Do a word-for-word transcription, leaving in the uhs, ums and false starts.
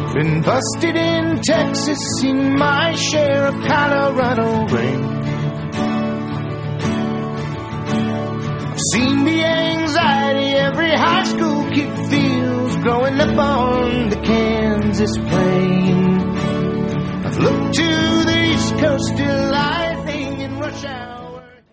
Been busted in Texas, seen my share of Colorado rain. I've seen the anxiety every high school kid feels growing up on the Kansas plain. I've looked to the East Coast till lightning and rush hour.